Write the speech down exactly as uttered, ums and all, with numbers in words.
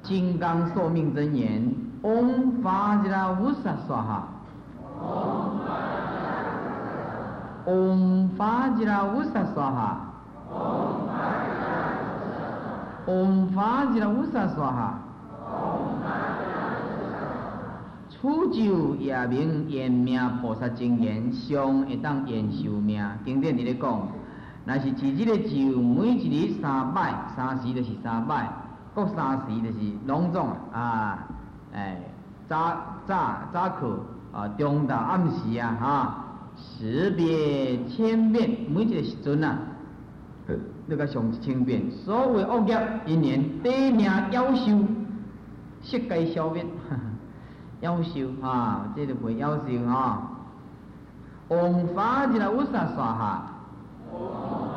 金刚寿命真言，嗡法吉拉乌萨娑哈，嗡法吉拉乌萨娑哈，嗡法吉拉乌萨娑哈。此咒也名延命菩萨真言，上会当延寿命。经典伫咧讲，若是持这个咒，每一日三摆，三时就是三摆，各三时就是拢总啊，哎，早早早课啊，中昼暗时啊，哈，十遍千遍，每一个时阵啊，你甲上一千遍，所有恶业因缘地命夭寿，悉皆消灭。夭寿啊，这就袂夭寿啊。嗡法吉拉乌萨娑哈。